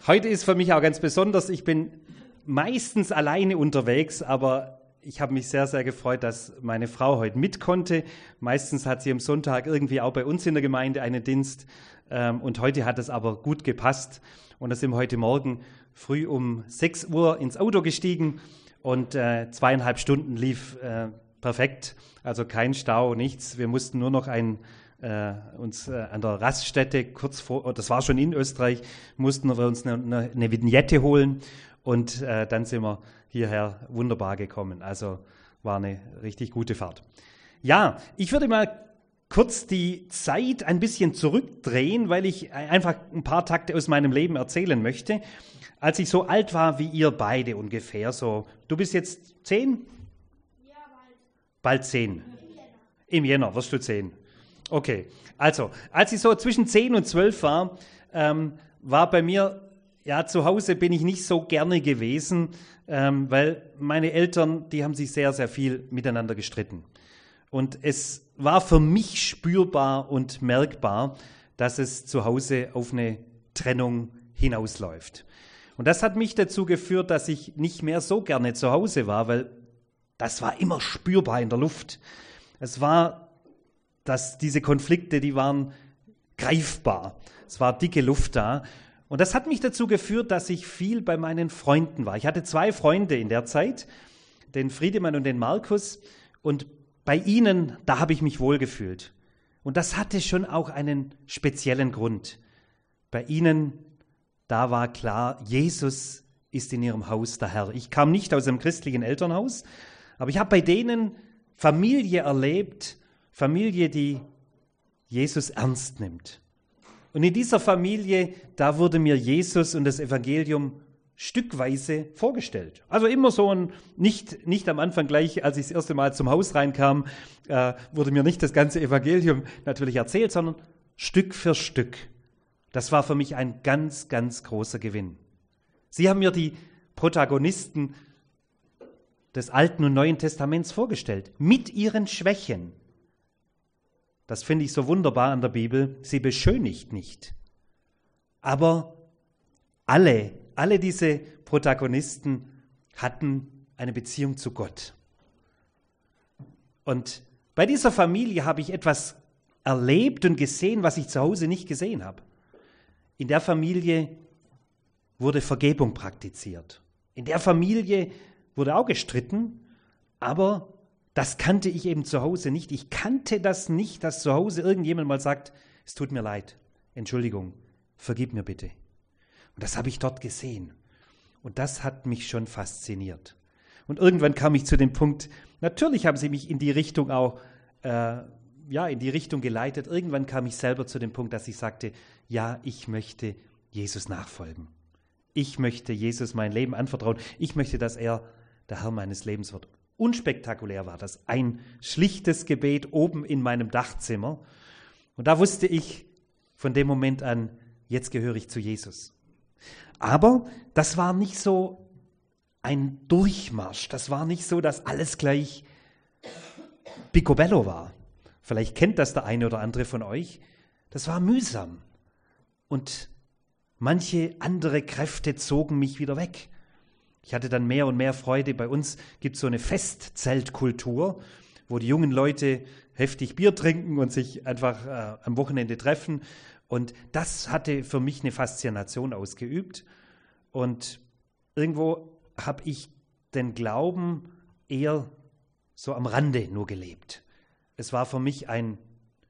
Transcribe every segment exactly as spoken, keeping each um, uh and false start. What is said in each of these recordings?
Heute ist für mich auch ganz besonders. Ich bin meistens alleine unterwegs, aber ich habe mich sehr, sehr gefreut, dass meine Frau heute mit konnte. Meistens hat sie am Sonntag irgendwie auch bei uns in der Gemeinde einen Dienst. Ähm, und heute hat es aber gut gepasst. Und da sind wir heute Morgen früh um sechs Uhr ins Auto gestiegen und äh, zweieinhalb Stunden lief äh, perfekt. Also kein Stau, nichts. Wir mussten nur noch ein Äh, uns äh, an der Raststätte kurz vor, das war schon in Österreich, mussten wir uns eine, eine Vignette holen und äh, dann sind wir hierher wunderbar gekommen. Also war eine richtig gute Fahrt. Ja, ich würde mal kurz die Zeit ein bisschen zurückdrehen, weil ich einfach ein paar Takte aus meinem Leben erzählen möchte. Als ich so alt war wie ihr beide ungefähr, so, du bist jetzt zehn? Ja, bald. Bald zehn. Im Jänner. Im Jänner wirst du zehn. Okay, also als ich so zwischen zehn und zwölf war, ähm, war bei mir, ja, zu Hause bin ich nicht so gerne gewesen, ähm, weil meine Eltern, die haben sich sehr, sehr viel miteinander gestritten. Und es war für mich spürbar und merkbar, dass es zu Hause auf eine Trennung hinausläuft. Und das hat mich dazu geführt, dass ich nicht mehr so gerne zu Hause war, weil das war immer spürbar in der Luft. Es war dass diese Konflikte, die waren greifbar. Es war dicke Luft da. Und das hat mich dazu geführt, dass ich viel bei meinen Freunden war. Ich hatte zwei Freunde in der Zeit, den Friedemann und den Markus. Und bei ihnen, da habe ich mich wohlgefühlt. Und das hatte schon auch einen speziellen Grund. Bei ihnen, da war klar, Jesus ist in ihrem Haus der Herr. Ich kam nicht aus einem christlichen Elternhaus, aber ich habe bei denen Familie erlebt, Familie, die Jesus ernst nimmt. Und in dieser Familie, da wurde mir Jesus und das Evangelium stückweise vorgestellt. Also immer so ein, nicht, nicht am Anfang gleich, als ich das erste Mal zum Haus reinkam, äh, wurde mir nicht das ganze Evangelium natürlich erzählt, sondern Stück für Stück. Das war für mich ein ganz, ganz großer Gewinn. Sie haben mir die Protagonisten des Alten und Neuen Testaments vorgestellt, mit ihren Schwächen. Das finde ich so wunderbar an der Bibel, sie beschönigt nicht. Aber alle, alle diese Protagonisten hatten eine Beziehung zu Gott. Und bei dieser Familie habe ich etwas erlebt und gesehen, was ich zu Hause nicht gesehen habe. In der Familie wurde Vergebung praktiziert. In der Familie wurde auch gestritten, aber das kannte ich eben zu Hause nicht. Ich kannte das nicht, dass zu Hause irgendjemand mal sagt, es tut mir leid, Entschuldigung, vergib mir bitte. Und das habe ich dort gesehen. Und das hat mich schon fasziniert. Und irgendwann kam ich zu dem Punkt, natürlich haben sie mich in die Richtung auch, äh, ja, in die Richtung geleitet. Irgendwann kam ich selber zu dem Punkt, dass ich sagte, ja, ich möchte Jesus nachfolgen. Ich möchte Jesus mein Leben anvertrauen. Ich möchte, dass er der Herr meines Lebens wird. Unspektakulär war das. Ein schlichtes Gebet oben in meinem Dachzimmer. Und da wusste ich von dem Moment an, jetzt gehöre ich zu Jesus. Aber das war nicht so ein Durchmarsch. Das war nicht so, dass alles gleich picobello war. Vielleicht kennt das der eine oder andere von euch. Das war mühsam. Und manche andere Kräfte zogen mich wieder weg. Ich hatte dann mehr und mehr Freude. Bei uns gibt es so eine Festzeltkultur, wo die jungen Leute heftig Bier trinken und sich einfach äh, am Wochenende treffen. Und das hatte für mich eine Faszination ausgeübt. Und irgendwo habe ich den Glauben eher so am Rande nur gelebt. Es war für mich ein,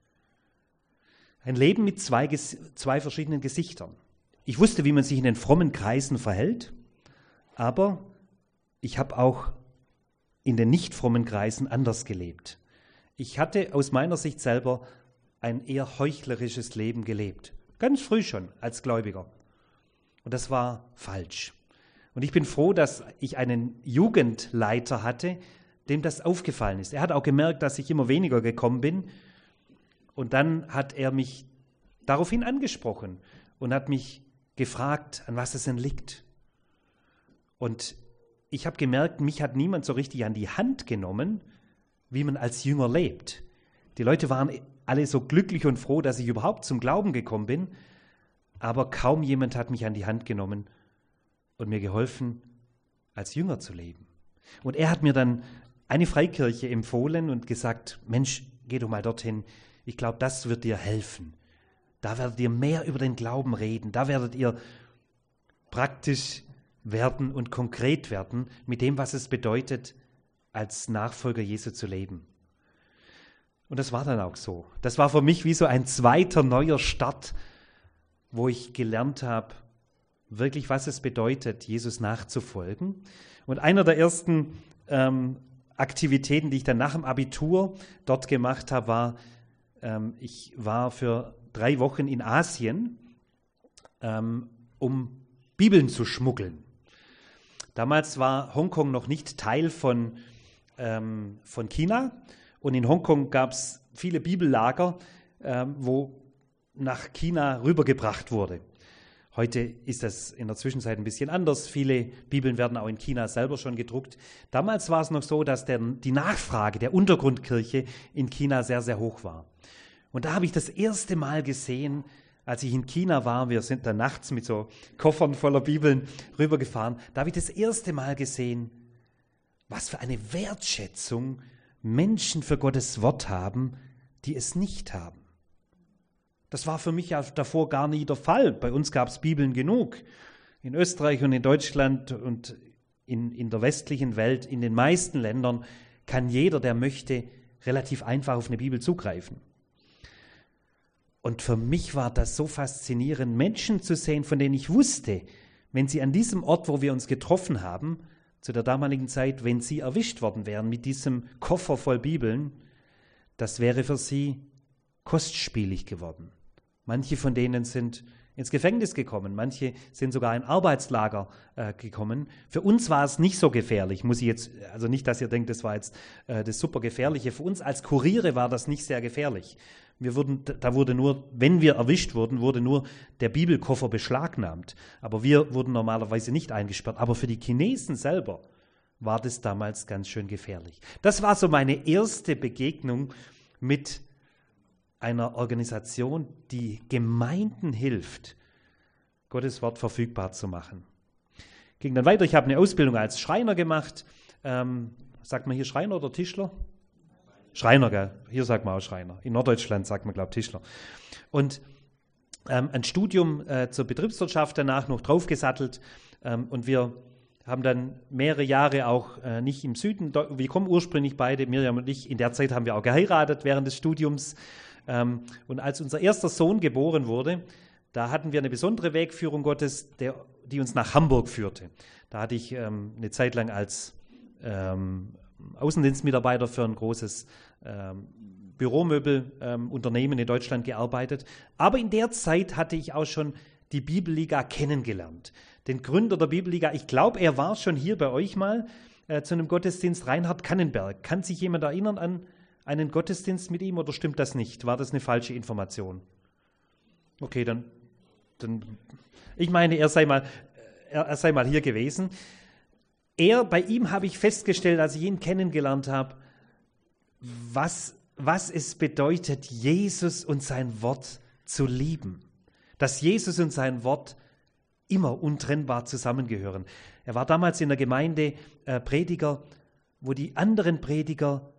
ein Leben mit zwei, zwei verschiedenen Gesichtern. Ich wusste, wie man sich in den frommen Kreisen verhält. Aber ich habe auch in den nicht frommen Kreisen anders gelebt. Ich hatte aus meiner Sicht selber ein eher heuchlerisches Leben gelebt. Ganz früh schon als Gläubiger. Und das war falsch. Und ich bin froh, dass ich einen Jugendleiter hatte, dem das aufgefallen ist. Er hat auch gemerkt, dass ich immer weniger gekommen bin. Und dann hat er mich daraufhin angesprochen und hat mich gefragt, an was es denn liegt. Und ich habe gemerkt, mich hat niemand so richtig an die Hand genommen, wie man als Jünger lebt. Die Leute waren alle so glücklich und froh, dass ich überhaupt zum Glauben gekommen bin. aber kaum jemand hat mich an die Hand genommen und mir geholfen, als Jünger zu leben. Und er hat mir dann eine Freikirche empfohlen und gesagt, Mensch, geh doch mal dorthin, ich glaube, das wird dir helfen. Da werdet ihr mehr über den Glauben reden, da werdet ihr praktisch werden und konkret werden mit dem, was es bedeutet, als Nachfolger Jesu zu leben. Und das war dann auch so. Das war für mich wie so ein zweiter neuer Start, wo ich gelernt habe, wirklich, was es bedeutet, Jesus nachzufolgen. Und einer der ersten ähm, Aktivitäten, die ich dann nach dem Abitur dort gemacht habe, war, ähm, ich war für drei Wochen in Asien, ähm, um Bibeln zu schmuggeln. Damals war Hongkong noch nicht Teil von, ähm, von China. Und in Hongkong gab es viele Bibellager, ähm, wo nach China rübergebracht wurde. Heute ist das in der Zwischenzeit ein bisschen anders. Viele Bibeln werden auch in China selber schon gedruckt. Damals war es noch so, dass der, die Nachfrage der Untergrundkirche in China sehr, sehr hoch war. Und da habe ich das erste Mal gesehen, als ich in China war, wir sind dann nachts mit so Koffern voller Bibeln rübergefahren, da habe ich das erste Mal gesehen, was für eine Wertschätzung Menschen für Gottes Wort haben, die es nicht haben. Das war für mich ja davor gar nie der Fall. Bei uns gab es Bibeln genug. In Österreich und in Deutschland und in, in der westlichen Welt, in den meisten Ländern, kann jeder, der möchte, relativ einfach auf eine Bibel zugreifen. Und für mich war das so faszinierend, Menschen zu sehen, von denen ich wusste, wenn sie an diesem Ort, wo wir uns getroffen haben, zu der damaligen Zeit, wenn sie erwischt worden wären mit diesem Koffer voll Bibeln, das wäre für sie kostspielig geworden. Manche von denen sind ins Gefängnis gekommen, manche sind sogar in Arbeitslager äh, gekommen. Für uns war es nicht so gefährlich, muss ich jetzt, also nicht, dass ihr denkt, das war jetzt äh, das super Gefährliche. Für uns als Kuriere war das nicht sehr gefährlich. Wir wurden, da wurde nur, wenn wir erwischt wurden, wurde nur der Bibelkoffer beschlagnahmt. Aber wir wurden normalerweise nicht eingesperrt. Aber für die Chinesen selber war das damals ganz schön gefährlich. Das war so meine erste Begegnung mit einer Organisation, die Gemeinden hilft, Gottes Wort verfügbar zu machen. Ging dann weiter, ich habe eine Ausbildung als Schreiner gemacht. Ähm, sagt man hier Schreiner oder Tischler? Schreiner, gell? Hier sagt man auch Schreiner. In Norddeutschland sagt man, glaube ich, Tischler. Und ähm, ein Studium äh, zur Betriebswirtschaft danach noch draufgesattelt. Ähm, und wir haben dann mehrere Jahre auch äh, nicht im Süden, wir kommen ursprünglich beide, Miriam und ich, in der Zeit haben wir auch geheiratet während des Studiums. Ähm, und als unser erster Sohn geboren wurde, da hatten wir eine besondere Wegführung Gottes, der, die uns nach Hamburg führte. Da hatte ich ähm, eine Zeit lang als ähm, Außendienstmitarbeiter für ein großes ähm, Büromöbelunternehmen ähm, in Deutschland gearbeitet. Aber in der Zeit hatte ich auch schon die Bibelliga kennengelernt. Den Gründer der Bibelliga, ich glaube, er war schon hier bei euch mal äh, zu einem Gottesdienst, Reinhard Kannenberg. Kann sich jemand erinnern an einen Gottesdienst mit ihm oder stimmt das nicht? War das eine falsche Information? Okay, dann, dann ich meine, er sei mal, er, er sei mal hier gewesen. Er, bei ihm habe ich festgestellt, als ich ihn kennengelernt habe, was, was es bedeutet, Jesus und sein Wort zu lieben. Dass Jesus und sein Wort immer untrennbar zusammengehören. Er war damals in der Gemeinde äh, Prediger, wo die anderen Prediger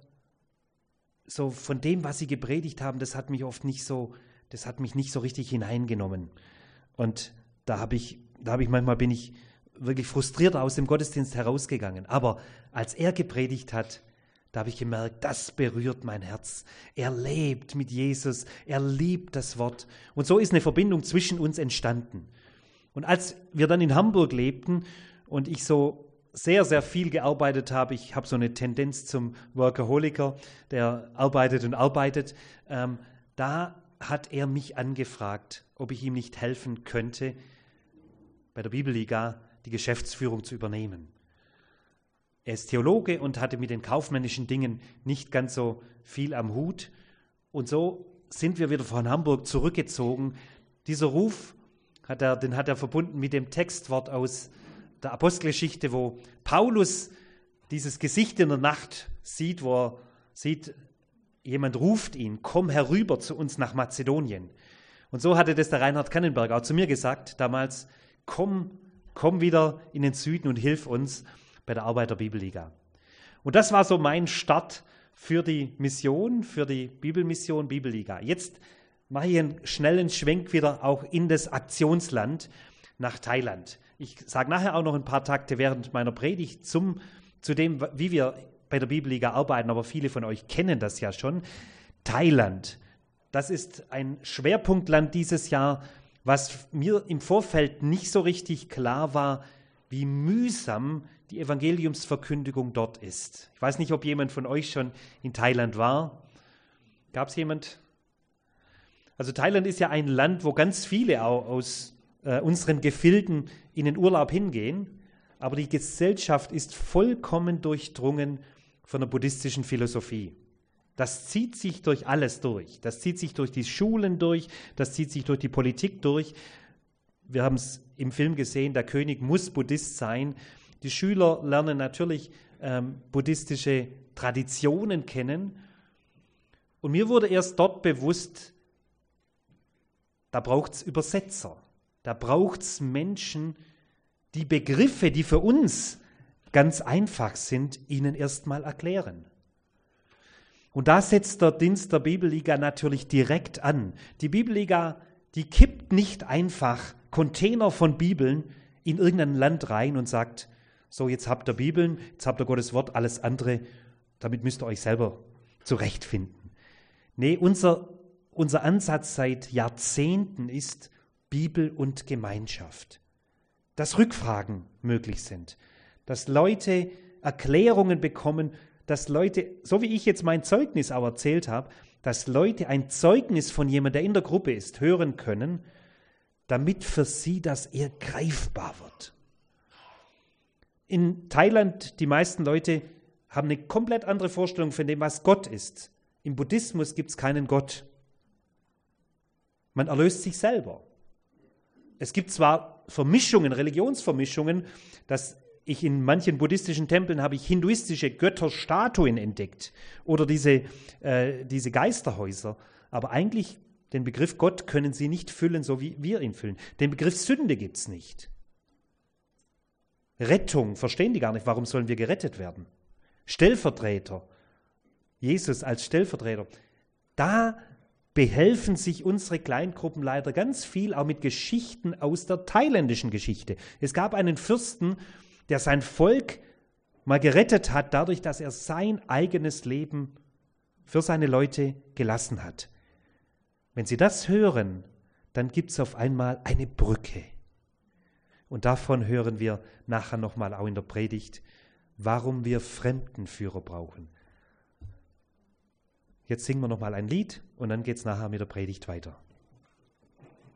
so von dem, was sie gepredigt haben, das hat mich oft nicht so, das hat mich nicht so richtig hineingenommen. Und da habe ich, da habe ich manchmal bin ich wirklich frustriert aus dem Gottesdienst herausgegangen. Aber als er gepredigt hat, da habe ich gemerkt, das berührt mein Herz. Er lebt mit Jesus, er liebt das Wort. Und so ist eine Verbindung zwischen uns entstanden. Und als wir dann in Hamburg lebten und ich so sehr, sehr viel gearbeitet habe, ich habe so eine Tendenz zum Workaholiker, der arbeitet und arbeitet, ähm, da hat er mich angefragt, ob ich ihm nicht helfen könnte, bei der Bibelliga die Geschäftsführung zu übernehmen. Er ist Theologe und hatte mit den kaufmännischen Dingen nicht ganz so viel am Hut. Und so sind wir wieder von Hamburg zurückgezogen. Dieser Ruf, hat er, den hat er verbunden mit dem Textwort aus der Apostelgeschichte, wo Paulus dieses Gesicht in der Nacht sieht, wo er sieht, jemand ruft ihn, komm herüber zu uns nach Mazedonien. Und so hatte das der Reinhard Kannenberg auch zu mir gesagt damals, komm, komm wieder in den Süden und hilf uns bei der Arbeit der Bibelliga. Und das war so mein Start für die Mission, für die Bibelmission, Bibelliga. Jetzt mache ich einen schnellen Schwenk wieder auch in das Aktionsland nach Thailand. Ich sage nachher auch noch ein paar Takte während meiner Predigt zum, zu dem, wie wir bei der Bibelliga arbeiten, aber viele von euch kennen das ja schon. Thailand, das ist ein Schwerpunktland dieses Jahr, was mir im Vorfeld nicht so richtig klar war, wie mühsam die Evangeliumsverkündigung dort ist. Ich weiß nicht, ob jemand von euch schon in Thailand war. Gab es jemand? Also Thailand ist ja ein Land, wo ganz viele auch aus äh, unseren Gefilden in den Urlaub hingehen, aber die Gesellschaft ist vollkommen durchdrungen von der buddhistischen Philosophie. Das zieht sich durch alles durch. Das zieht sich durch die Schulen durch, das zieht sich durch die Politik durch. Wir haben es im Film gesehen, der König muss Buddhist sein. Die Schüler lernen natürlich ähm, buddhistische Traditionen kennen. Und mir wurde erst dort bewusst, da braucht es Übersetzer. Da braucht es Menschen, die Begriffe, die für uns ganz einfach sind, ihnen erstmal erklären. Und da setzt der Dienst der Bibelliga natürlich direkt an. Die Bibelliga, die kippt nicht einfach Container von Bibeln in irgendein Land rein und sagt, so jetzt habt ihr Bibeln, jetzt habt ihr Gottes Wort, alles andere, damit müsst ihr euch selber zurechtfinden. Nee, unser, unser Ansatz seit Jahrzehnten ist Bibel und Gemeinschaft. Dass Rückfragen möglich sind, dass Leute Erklärungen bekommen, dass Leute, so wie ich jetzt mein Zeugnis auch erzählt habe, dass Leute ein Zeugnis von jemandem, der in der Gruppe ist, hören können, damit für sie das eher greifbar wird. In Thailand, die meisten Leute haben eine komplett andere Vorstellung von dem, was Gott ist. Im Buddhismus gibt es keinen Gott. Man erlöst sich selber. Es gibt zwar Vermischungen, Religionsvermischungen, dass ich in manchen buddhistischen Tempeln habe ich hinduistische Götterstatuen entdeckt oder diese, äh, diese Geisterhäuser. Aber eigentlich den Begriff Gott können sie nicht füllen, so wie wir ihn füllen. Den Begriff Sünde gibt es nicht. Rettung, verstehen die gar nicht, warum sollen wir gerettet werden? Stellvertreter, Jesus als Stellvertreter. Da behelfen sich unsere Kleingruppen leider ganz viel, auch mit Geschichten aus der thailändischen Geschichte. Es gab einen Fürsten, der sein Volk mal gerettet hat, dadurch, dass er sein eigenes Leben für seine Leute gelassen hat. Wenn Sie das hören, dann gibt es auf einmal eine Brücke. Und davon hören wir nachher nochmal auch in der Predigt, warum wir Fremdenführer brauchen. Jetzt singen wir nochmal ein Lied und dann geht es nachher mit der Predigt weiter.